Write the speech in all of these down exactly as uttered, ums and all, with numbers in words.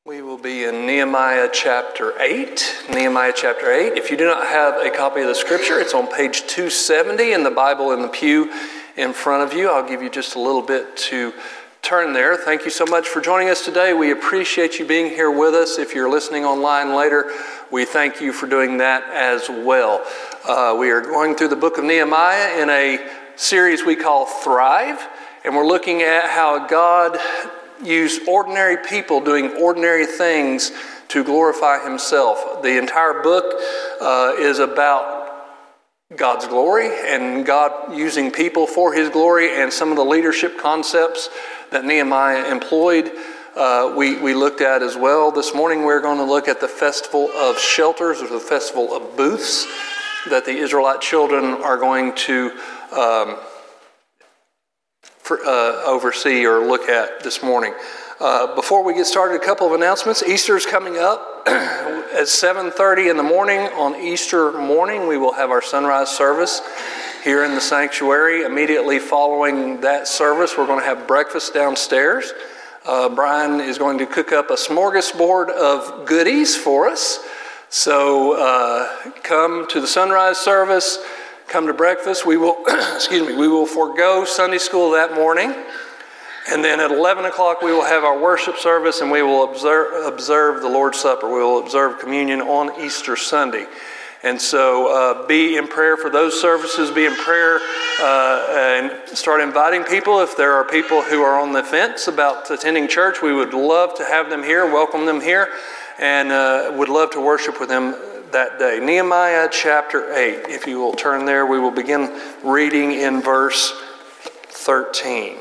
We will be in Nehemiah chapter eight. Nehemiah chapter eight. If you do not have a copy of the scripture, it's on page two seventy in the Bible in the pew in front of you. I'll give you just a little bit to turn there. Thank you so much for joining us today. We appreciate you being here with us. If you're listening online later, we thank you for doing that as well. Uh, we are going through the book of Nehemiah in a series we call Thrive, and we're looking at how God used ordinary people doing ordinary things to glorify himself. The entire book uh, is about God's glory and God using people for his glory, and some of the leadership concepts that Nehemiah employed uh, we, we looked at as well. This morning we're going to look at the Festival of Shelters, or the Festival of Booths, that the Israelite children are going to um, For, uh, oversee or look at this morning. Uh, before we get started, a couple of announcements. Easter is coming up at seven thirty in the morning on Easter morning. We will have our sunrise service here in the sanctuary. Immediately following that service, we're going to have breakfast downstairs. Uh, Brian is going to cook up a smorgasbord of goodies for us. So uh, come to the sunrise service. Come to breakfast. We will, excuse me, we will forego Sunday school that morning. And then at eleven o'clock, we will have our worship service, and we will observe, observe the Lord's Supper. We will observe communion on Easter Sunday. And so uh, be in prayer for those services. Be in prayer uh, and start inviting people. If there are people who are on the fence about attending church, we would love to have them here, welcome them here, and uh, would love to worship with them that day. Nehemiah chapter eight. If you will turn there, we will begin reading in verse thirteen.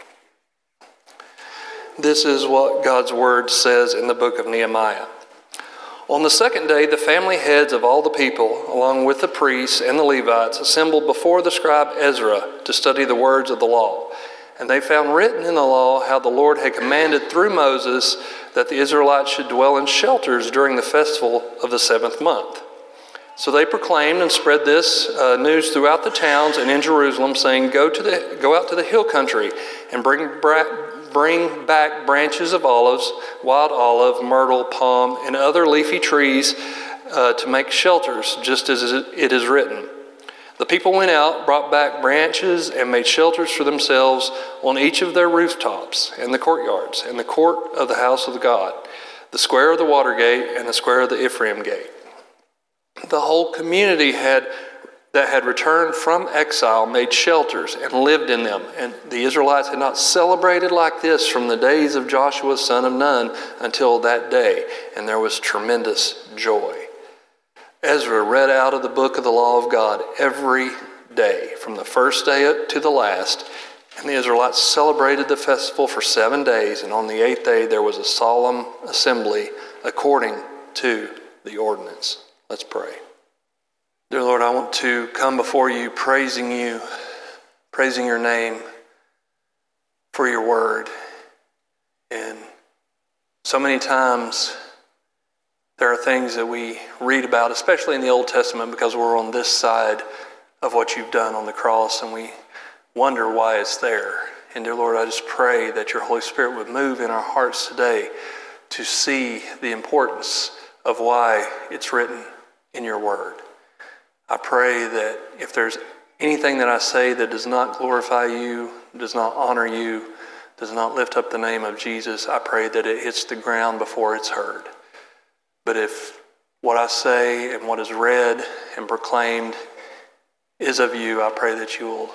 This is what God's word says in the book of Nehemiah. On the second day, the family heads of all the people, along with the priests and the Levites, assembled before the scribe Ezra to study the words of the law. And they found written in the law how the Lord had commanded through Moses that the Israelites should dwell in shelters during the festival of the seventh month. So they proclaimed and spread this uh, news throughout the towns and in Jerusalem, saying, Go to the go out to the hill country and bring bra- bring back branches of olives, wild olive, myrtle, palm, and other leafy trees uh, to make shelters, just as it is written. The people went out, brought back branches, and made shelters for themselves on each of their rooftops, and the courtyards, and the court of the house of God, the square of the water gate, and the square of the Ephraim gate. The whole community had that had returned from exile made shelters and lived in them. And the Israelites had not celebrated like this from the days of Joshua, son of Nun, until that day, and there was tremendous joy. Ezra read out of the book of the law of God every day, from the first day to the last, and the Israelites celebrated the festival for seven days, and on the eighth day there was a solemn assembly according to the ordinance. Let's pray. Dear Lord, I want to come before you praising you, praising your name for your word. And so many times there are things that we read about, especially in the Old Testament, because we're on this side of what you've done on the cross, and we wonder why it's there. And dear Lord, I just pray that your Holy Spirit would move in our hearts today to see the importance of why it's written in your word. I pray that if there's anything that I say that does not glorify you, does not honor you, does not lift up the name of Jesus, I pray that it hits the ground before it's heard. But if what I say and what is read and proclaimed is of you, I pray that you will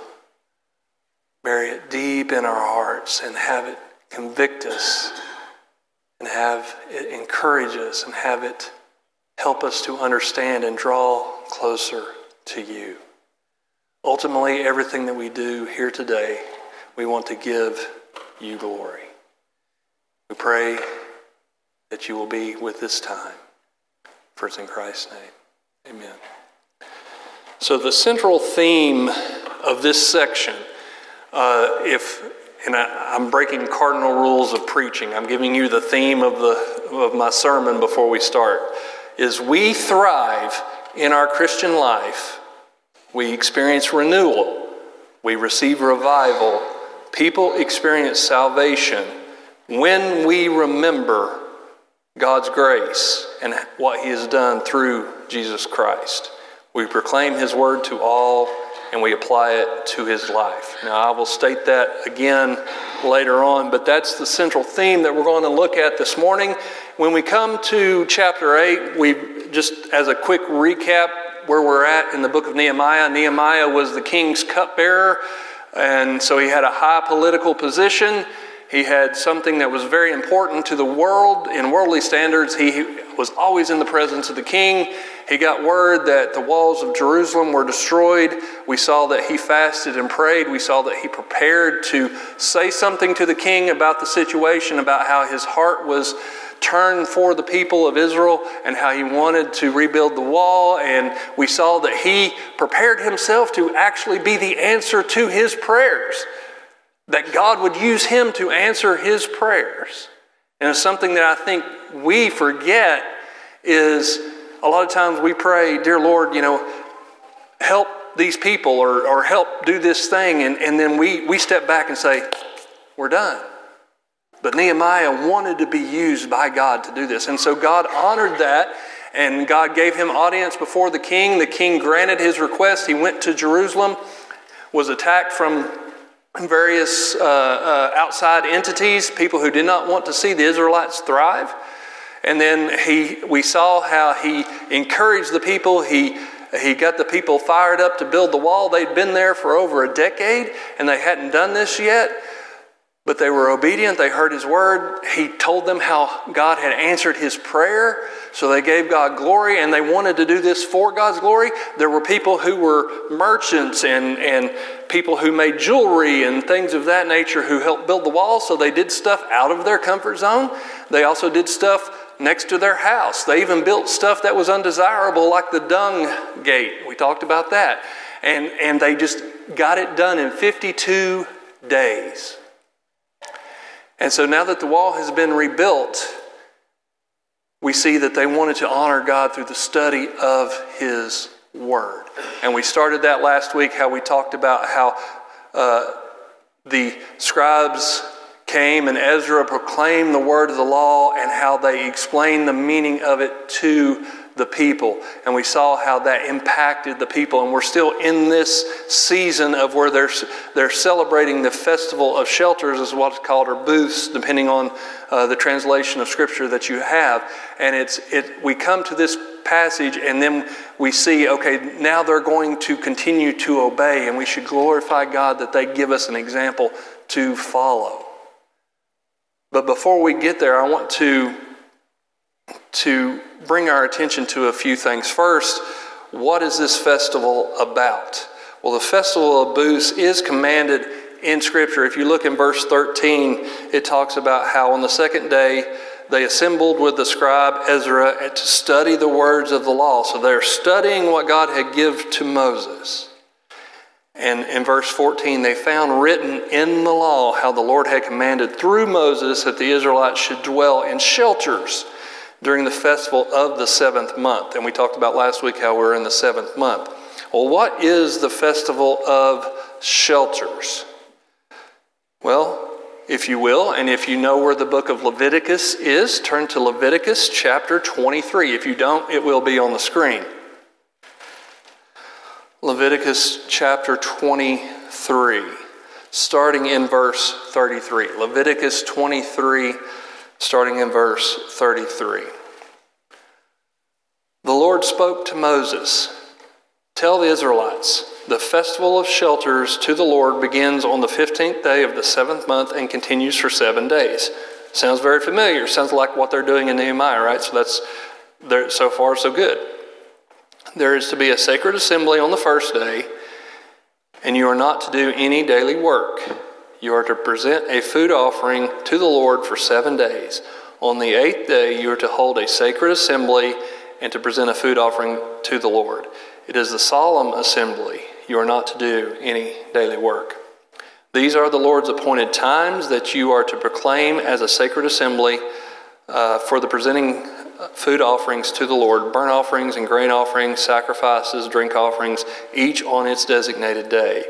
bury it deep in our hearts and have it convict us and have it encourage us and have it help us to understand and draw closer to you. Ultimately, everything that we do here today, we want to give you glory. We pray that you will be with this time. For it's in Christ's name. Amen. So the central theme of this section, uh, if and I, I'm breaking cardinal rules of preaching, I'm giving you the theme of the of my sermon before we start, is we thrive in our Christian life. We experience renewal. We receive revival. People experience salvation when we remember God's grace and what he has done through Jesus Christ. We proclaim his word to all, and we apply it to his life. Now, I will state that again later on, but that's the central theme that we're going to look at this morning. When we come to chapter eight, we just as a quick recap where we're at in the book of Nehemiah. Nehemiah was the king's cupbearer, and so he had a high political position. He had something that was very important to the world. In worldly standards, he was always in the presence of the king. He got word that the walls of Jerusalem were destroyed. We saw that he fasted and prayed. We saw that he prepared to say something to the king about the situation, about how his heart was turned for the people of Israel and how he wanted to rebuild the wall. And we saw that he prepared himself to actually be the answer to his prayers, that God would use him to answer his prayers. And it's something that I think we forget is a lot of times we pray, dear Lord, you know, help these people or, or help do this thing. And, and then we, we step back and say, we're done. But Nehemiah wanted to be used by God to do this. And so God honored that, and God gave him audience before the king. The king granted his request. He went to Jerusalem, was attacked from various uh, uh, outside entities, people who did not want to see the Israelites thrive. And then he, we saw how he encouraged the people. He, he got the people fired up to build the wall. They'd been there for over a decade, and they hadn't done this yet. But they were obedient. They heard his word. He told them how God had answered his prayer. So they gave God glory, and they wanted to do this for God's glory. There were people who were merchants and, and people who made jewelry and things of that nature who helped build the wall. So they did stuff out of their comfort zone. They also did stuff next to their house. They even built stuff that was undesirable, like the dung gate. We talked about that. And, and they just got it done in fifty-two days. And so now that the wall has been rebuilt, we see that they wanted to honor God through the study of his word. And we started that last week, how we talked about how uh, the scribes came and Ezra proclaimed the word of the law and how they explained the meaning of it to the people. And we saw how that impacted the people. And we're still in this season of where they're, they're celebrating the Festival of Shelters, is what's called, or booths, depending on uh, the translation of Scripture that you have. And it's it. we come to this passage and then we see, okay, now they're going to continue to obey, and we should glorify God that they give us an example to follow. But before we get there, I want to to bring our attention to a few things. First, what is this festival about? Well, the Festival of Booths is commanded in Scripture. If you look in verse thirteen, it talks about how on the second day they assembled with the scribe Ezra to study the words of the law. So they're studying what God had given to Moses. And in verse fourteen, they found written in the law how the Lord had commanded through Moses that the Israelites should dwell in shelters during the festival of the seventh month. And we talked about last week how we're in the seventh month. Well, what is the Festival of Shelters? Well, if you will, and if you know where the book of Leviticus is, turn to Leviticus chapter twenty-three. If you don't, it will be on the screen. Leviticus chapter twenty-three, starting in verse thirty-three. Leviticus twenty-three, starting in verse thirty-three. The Lord spoke to Moses, "Tell the Israelites, the festival of shelters to the Lord begins on the fifteenth day of the seventh month and continues for seven days." Sounds very familiar. Sounds like what they're doing in Nehemiah, right? So that's there. So far, so good. There is to be a sacred assembly on the first day, and you are not to do any daily work. You are to present a food offering to the Lord for seven days. On the eighth day, you are to hold a sacred assembly and to present a food offering to the Lord. It is a solemn assembly. You are not to do any daily work. These are the Lord's appointed times that you are to proclaim as a sacred assembly uh, for the presenting food offerings to the Lord, burnt offerings and grain offerings, sacrifices, drink offerings, each on its designated day.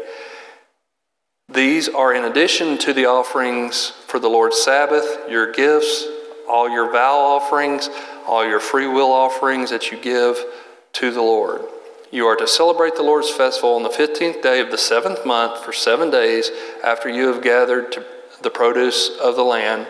These are in addition to the offerings for the Lord's Sabbath, your gifts, all your vow offerings, all your free will offerings that you give to the Lord. You are to celebrate the Lord's festival on the fifteenth day of the seventh month for seven days after you have gathered to the produce of the land.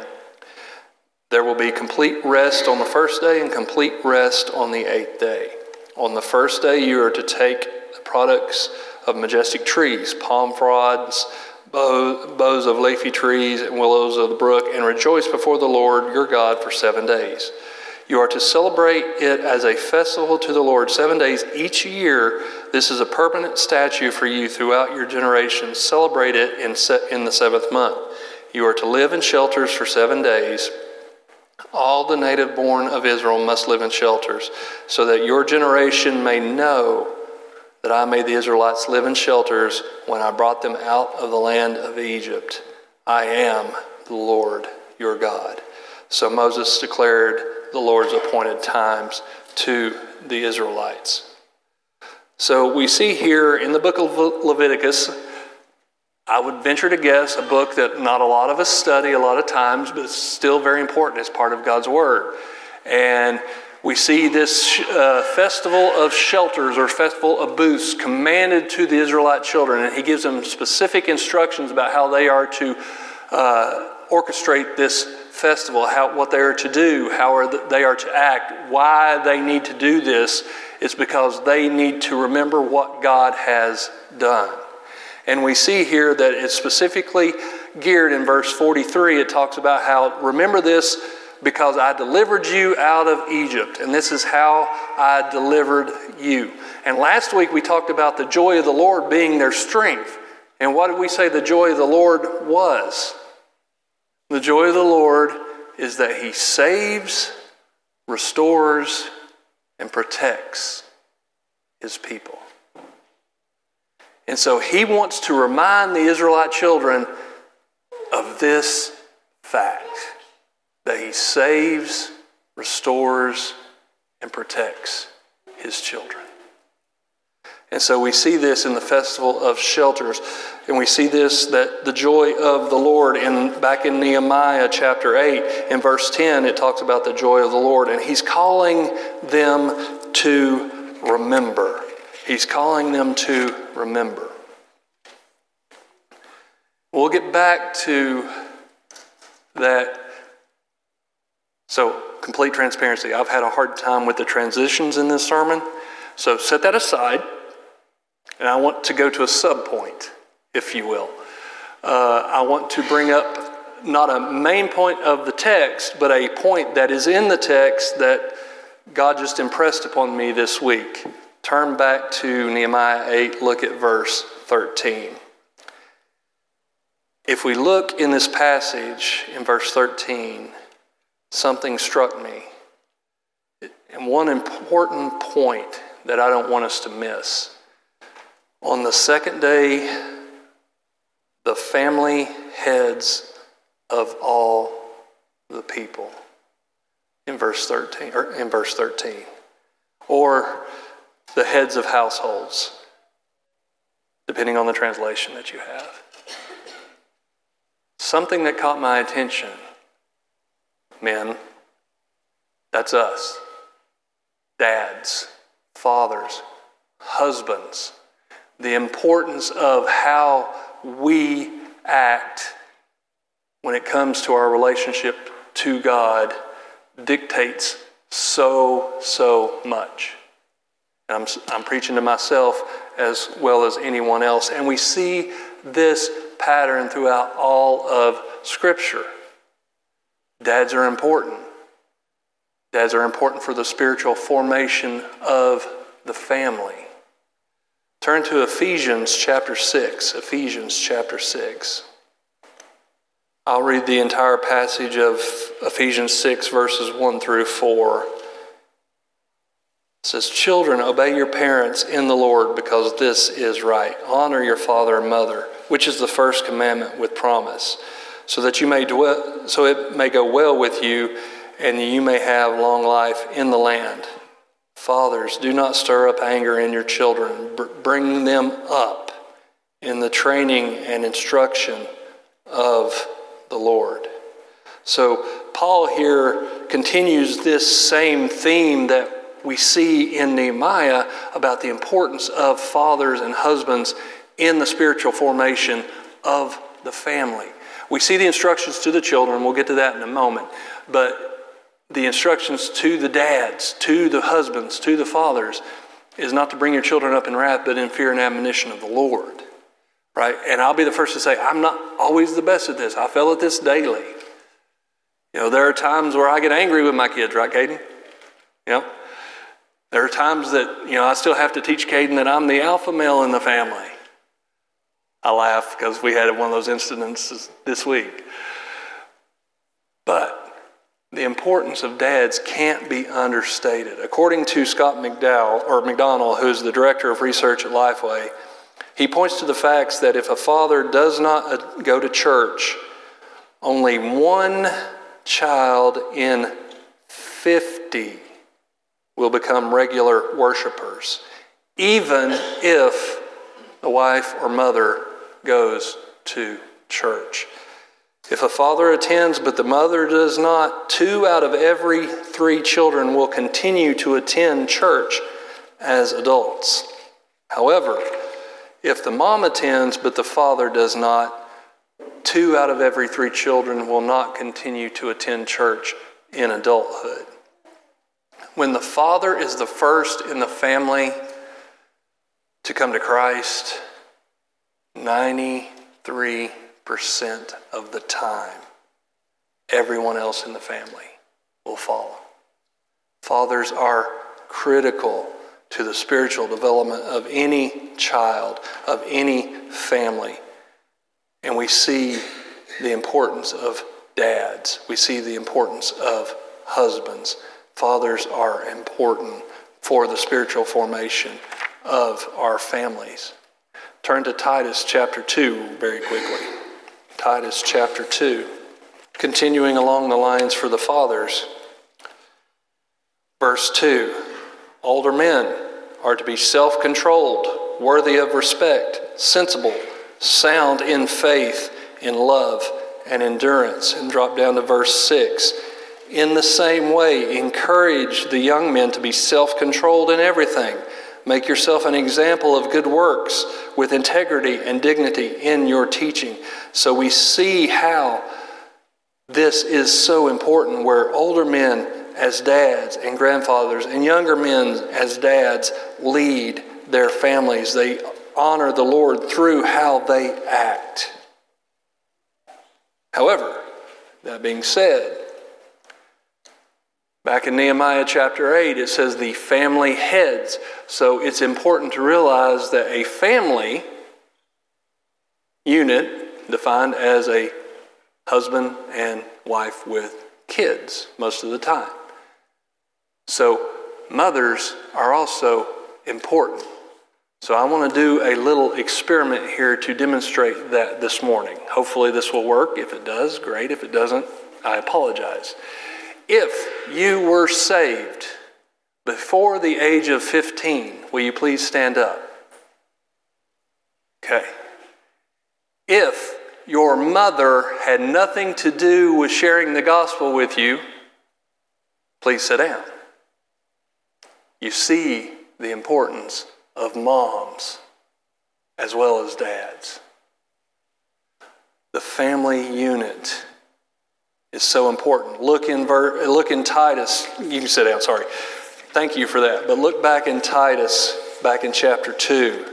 There will be complete rest on the first day and complete rest on the eighth day. On the first day, you are to take the products of majestic trees, palm fronds, bow, boughs of leafy trees, and willows of the brook, and rejoice before the Lord your God for seven days. You are to celebrate it as a festival to the Lord seven days each year. This is a permanent statute for you throughout your generations. Celebrate it in, se- in the seventh month. You are to live in shelters for seven days. All the native born of Israel must live in shelters, so that your generation may know that I made the Israelites live in shelters when I brought them out of the land of Egypt. I am the Lord your God. So Moses declared the Lord's appointed times to the Israelites. So we see here in the book of Leviticus, I would venture to guess a book that not a lot of us study a lot of times, but it's still very important as part of God's Word. And we see this uh, festival of shelters or festival of booths commanded to the Israelite children. And he gives them specific instructions about how they are to uh, orchestrate this festival, how what they are to do, how are they are to act, why they need to do this. It's because they need to remember what God has done. And we see here that it's specifically geared in verse forty-three. It talks about how, remember this because I delivered you out of Egypt. And this is how I delivered you. And last week we talked about the joy of the Lord being their strength. And what did we say the joy of the Lord was? The joy of the Lord is that he saves, restores, and protects his people. And so he wants to remind the Israelite children of this fact, that he saves, restores, and protects his children. And so we see this in the festival of shelters. And we see this, that the joy of the Lord, in back in Nehemiah chapter eight, in verse ten, it talks about the joy of the Lord. And he's calling them to remember. He's calling them to remember. We'll get back to that. So, complete transparency. I've had a hard time with the transitions in this sermon. So set that aside. And I want to go to a sub-point, if you will. Uh, I want to bring up not a main point of the text, but a point that is in the text that God just impressed upon me this week. Turn back to Nehemiah eight, look at verse thirteen. If we look in this passage in verse thirteen, something struck me. And one important point that I don't want us to miss. On the second day, the family heads of all the people. In verse thirteen, or in verse thirteen. Or the heads of households, depending on the translation that you have. Something that caught my attention, men, that's us. Dads, fathers, husbands. The importance of how we act when it comes to our relationship to God dictates so, so much. I'm, I'm preaching to myself as well as anyone else. And we see this pattern throughout all of Scripture. Dads are important. Dads are important for the spiritual formation of the family. Turn to Ephesians chapter six. Ephesians chapter six. I'll read the entire passage of Ephesians six, verses one through four. It says, "Children, obey your parents in the Lord, because this is right. Honor your father and mother, which is the first commandment with promise, so that you may dwell, so it may go well with you, and you may have long life in the land. Fathers, do not stir up anger in your children. Bring them up in the training and instruction of the Lord." So Paul here continues this same theme that we see in Nehemiah about the importance of fathers and husbands in the spiritual formation of the family. We see the instructions to the children, we'll get to that in a moment, but the instructions to the dads, to the husbands, to the fathers, is not to bring your children up in wrath, but in fear and admonition of the Lord. Right? And I'll be the first to say, I'm not always the best at this. I fail at this daily. You know, there are times where I get angry with my kids, right, Caden? You know, there are times that, you know, I still have to teach Caden that I'm the alpha male in the family. I laugh because we had one of those incidents this week. But the importance of dads can't be understated. According to Scott McDowell, or McDonald, who's the director of research at Lifeway, he points to the facts that if a father does not go to church, only one child in fifty will become regular worshipers, even if the wife or mother goes to church. If a father attends but the mother does not, two out of every three children will continue to attend church as adults. However, if the mom attends but the father does not, two out of every three children will not continue to attend church in adulthood. When the father is the first in the family to come to Christ, ninety-three percent of the time, everyone else in the family will follow. Fathers are critical to the spiritual development of any child, of any family. And we see the importance of dads. We see the importance of husbands. Fathers are important for the spiritual formation of our families. Turn to Titus chapter two very quickly. Titus chapter two. Continuing along the lines for the fathers. Verse two. Older men are to be self-controlled, worthy of respect, sensible, sound in faith, in love, and endurance. And drop down to verse six. In the same way, encourage the young men to be self-controlled in everything. Make yourself an example of good works with integrity and dignity in your teaching. So we see how this is so important, where older men as dads and grandfathers and younger men as dads lead their families. They honor the Lord through how they act. However, that being said, back in Nehemiah chapter eight, it says the family heads. So it's important to realize that a family unit, defined as a husband and wife with kids most of the time. So mothers are also important. So I want to do a little experiment here to demonstrate that this morning. Hopefully this will work. If it does, great. If it doesn't, I apologize. If you were saved before the age of fifteen, will you please stand up? Okay. If your mother had nothing to do with sharing the gospel with you, please sit down. You see the importance of moms as well as dads. The family unit is so important. Look in ver- look in Titus. You can sit down, sorry. Thank you for that. But look back in Titus, back in chapter two.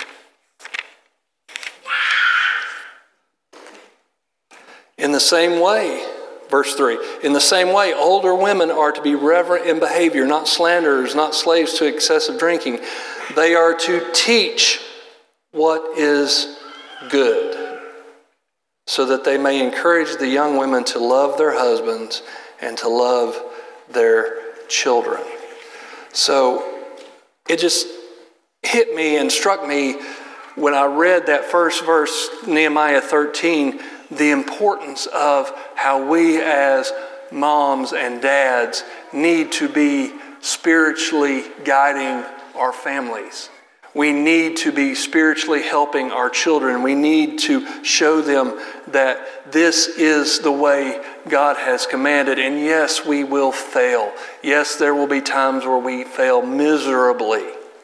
In the same way, verse three, in the same way, older women are to be reverent in behavior, not slanderers, not slaves to excessive drinking. They are to teach what is good, so that they may encourage the young women to love their husbands and to love their children. So it just hit me and struck me when I read that first verse, Nehemiah thirteen, the importance of how we as moms and dads need to be spiritually guiding our families. We need to be spiritually helping our children. We need to show them that this is the way God has commanded. And yes, we will fail. Yes, there will be times where we fail miserably.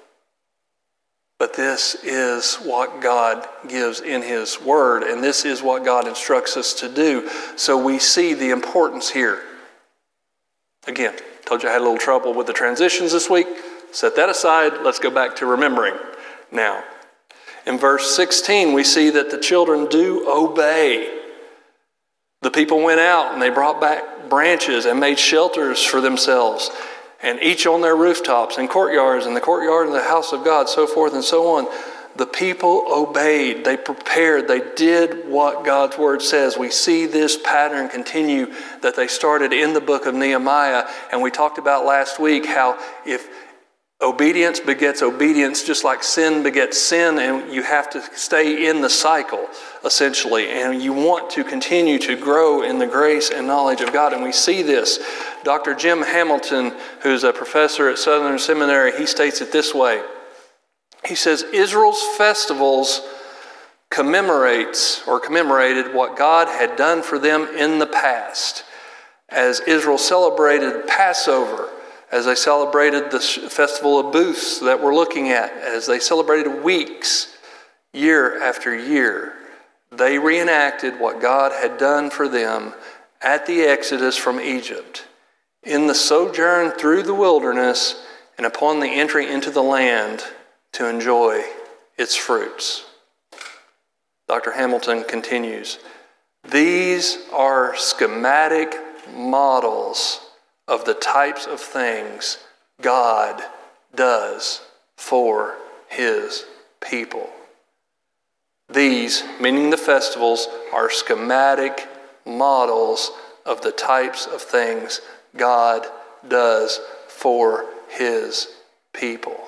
But this is what God gives in His Word, and this is what God instructs us to do. So we see the importance here. Again, told you I had a little trouble with the transitions this week. Set that aside. Let's go back to remembering now. In verse sixteen, we see that the children do obey. The people went out and they brought back branches and made shelters for themselves, and each on their rooftops and courtyards and the courtyard of the house of God, so forth and so on. The people obeyed. They prepared. They did what God's Word says. We see this pattern continue that they started in the book of Nehemiah. And we talked about last week how if obedience begets obedience, just like sin begets sin, and you have to stay in the cycle, essentially. And you want to continue to grow in the grace and knowledge of God. And we see this. Doctor Jim Hamilton, who's a professor at Southern Seminary, he states it this way. He says, Israel's festivals commemorates or commemorated what God had done for them in the past. As Israel celebrated Passover, as they celebrated the festival of booths that we're looking at, as they celebrated weeks, year after year, they reenacted what God had done for them at the Exodus from Egypt, in the sojourn through the wilderness, and upon the entry into the land to enjoy its fruits. Doctor Hamilton continues, these are schematic models of the types of things God does for His people. These, meaning the festivals, are schematic models of the types of things God does for His people.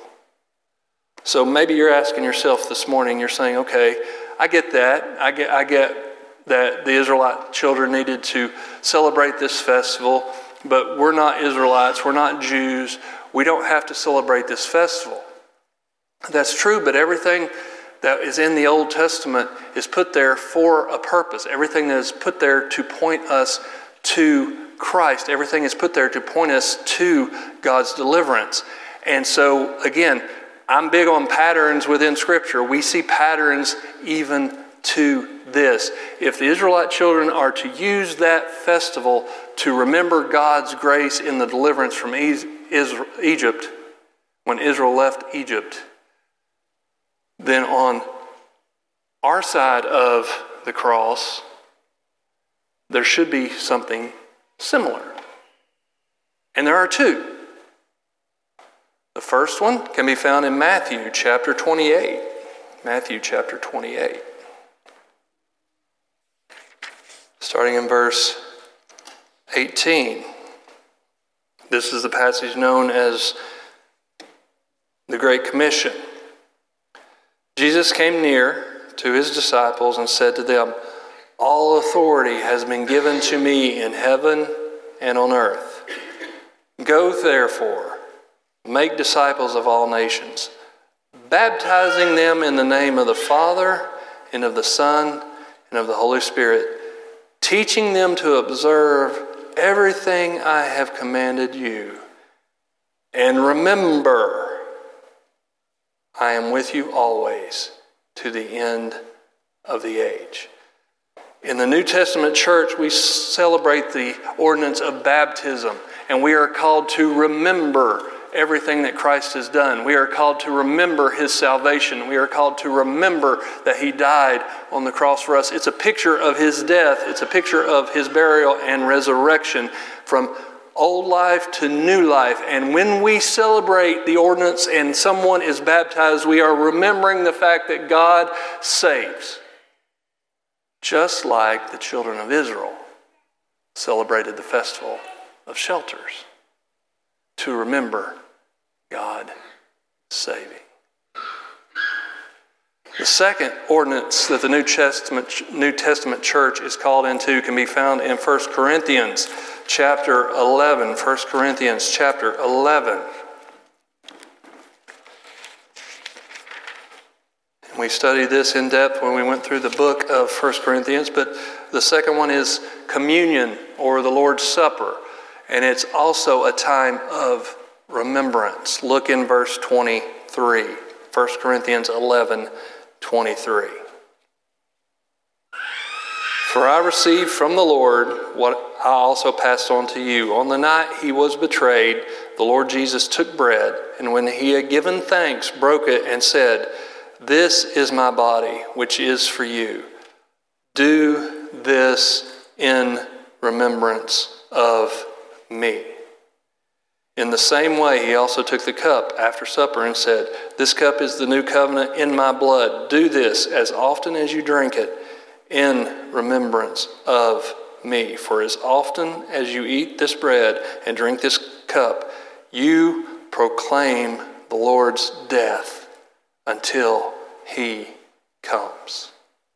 So maybe you're asking yourself this morning, you're saying, okay, I get that. I get, I get that the Israelite children needed to celebrate this festival, but we're not Israelites, we're not Jews, we don't have to celebrate this festival. That's true, but everything that is in the Old Testament is put there for a purpose. Everything that is put there to point us to Christ. Everything is put there to point us to God's deliverance. And so, again, I'm big on patterns within Scripture. We see patterns even to this. If the Israelite children are to use that festival to remember God's grace in the deliverance from Egypt, when Israel left Egypt, then on our side of the cross, there should be something similar. And there are two. The first one can be found in Matthew chapter twenty-eight. Matthew chapter twenty-eight. Starting in verse eighteen. This is the passage known as the Great Commission. Jesus came near to his disciples and said to them, all authority has been given to me in heaven and on earth. Go therefore, make disciples of all nations, baptizing them in the name of the Father and of the Son and of the Holy Spirit, teaching them to observe everything I have commanded you. And remember, I am with you always to the end of the age. In the New Testament church, we celebrate the ordinance of baptism, and we are called to remember everything that Christ has done. We are called to remember His salvation. We are called to remember that He died on the cross for us. It's a picture of His death. It's a picture of His burial and resurrection from old life to new life. And when we celebrate the ordinance and someone is baptized, we are remembering the fact that God saves. Just like the children of Israel celebrated the festival of shelters to remember God saving. The second ordinance that the New Testament, New Testament church is called into can be found in First Corinthians chapter eleven. First Corinthians chapter eleven. We studied this in depth when we went through the book of First Corinthians, but the second one is communion, or the Lord's Supper, and it's also a time of remembrance. Look in verse twenty-three, First Corinthians eleven twenty-three. For I received from the Lord what I also passed on to you. On the night he was betrayed, the Lord Jesus took bread, and when he had given thanks, broke it and said, "This is my body, which is for you. Do this in remembrance of me." In the same way, he also took the cup after supper and said, "This cup is the new covenant in my blood. Do this as often as you drink it in remembrance of me. For as often as you eat this bread and drink this cup, you proclaim the Lord's death until he comes."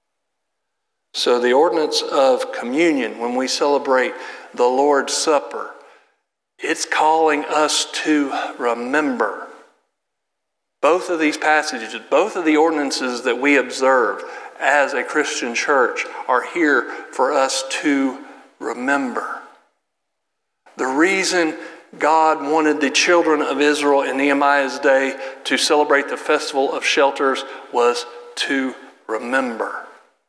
So the ordinance of communion, when we celebrate the Lord's Supper, it's calling us to remember. Both of these passages, both of the ordinances that we observe as a Christian church are here for us to remember. The reason God wanted the children of Israel in Nehemiah's day to celebrate the Festival of Shelters was to remember.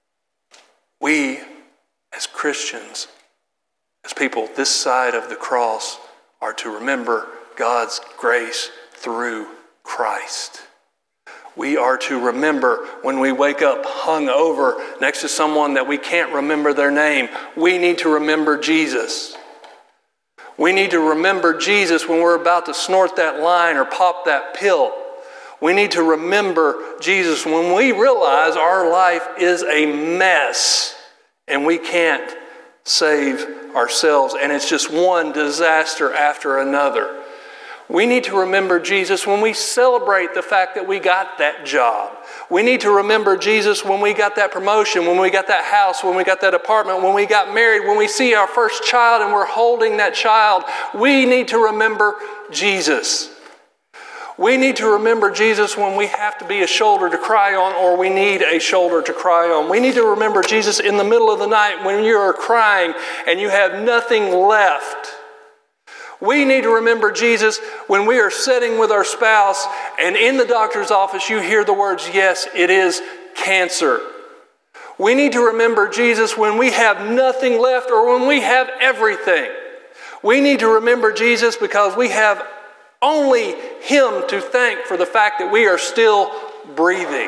We, as Christians, as people this side of the cross, are to remember God's grace through Christ. We are to remember when we wake up hungover next to someone that we can't remember their name. We need to remember Jesus. We need to remember Jesus when we're about to snort that line or pop that pill. We need to remember Jesus when we realize our life is a mess and we can't save ourselves and it's just one disaster after another. We need to remember Jesus when we celebrate the fact that we got that job. We need to remember Jesus when we got that promotion, when we got that house, when we got that apartment, when we got married, when we see our first child and we're holding that child. We need to remember Jesus. We need to remember Jesus when we have to be a shoulder to cry on or we need a shoulder to cry on. We need to remember Jesus in the middle of the night when you are crying and you have nothing left. We need to remember Jesus when we are sitting with our spouse and in the doctor's office you hear the words, "Yes, it is cancer." We need to remember Jesus when we have nothing left or when we have everything. We need to remember Jesus because we have only Him to thank for the fact that we are still breathing.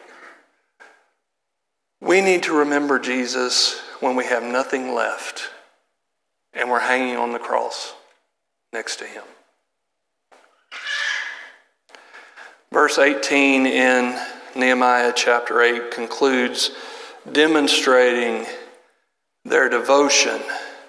We need to remember Jesus when we have nothing left and we're hanging on the cross next to Him. Verse eighteen in Nehemiah chapter eight concludes demonstrating their devotion.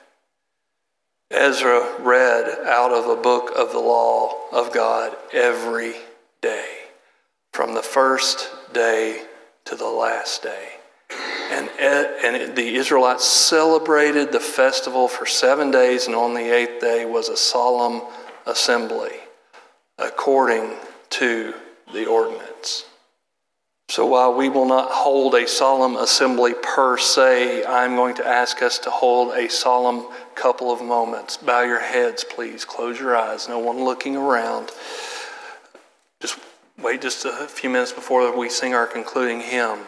Ezra read out of a book of the law of God every day, from the first day to the last day. And, and the Israelites celebrated the festival for seven days, and on the eighth day was a solemn assembly, according to the ordinance. So while we will not hold a solemn assembly per se, I'm going to ask us to hold a solemn couple of moments. Bow your heads, please. Close your eyes. No one looking around. Just wait just a few minutes before we sing our concluding hymn.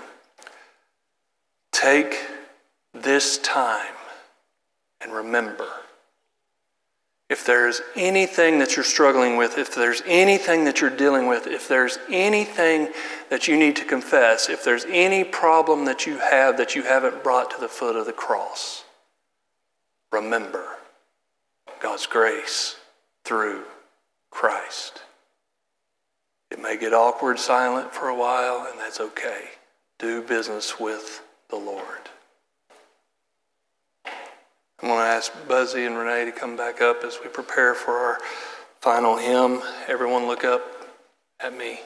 Take this time and remember. If there's anything that you're struggling with, if there's anything that you're dealing with, if there's anything that you need to confess, if there's any problem that you have that you haven't brought to the foot of the cross, remember God's grace through Christ. It may get awkward, silent for a while, and that's okay. Do business with the Lord. I'm going to ask Buzzy and Renee to come back up as we prepare for our final hymn. Everyone look up at me.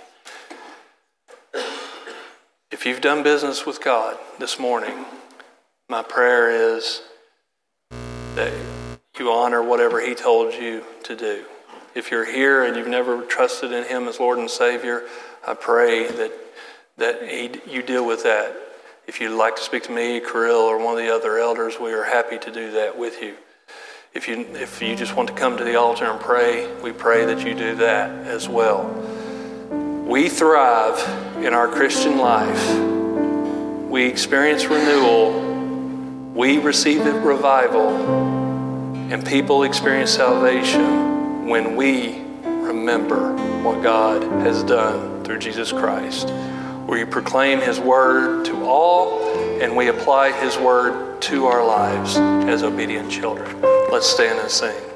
If you've done business with God this morning, my prayer is that you honor whatever He told you to do. If you're here and you've never trusted in Him as Lord and Savior, I pray that that he, you deal with that. If you'd like to speak to me, Kirill, or one of the other elders, we are happy to do that with you. If you if you just want to come to the altar and pray, we pray that you do that as well. We thrive in our Christian life. We experience renewal. We receive revival. And people experience salvation when we remember what God has done through Jesus Christ. We proclaim His word to all, and we apply His word to our lives as obedient children. Let's stand and sing.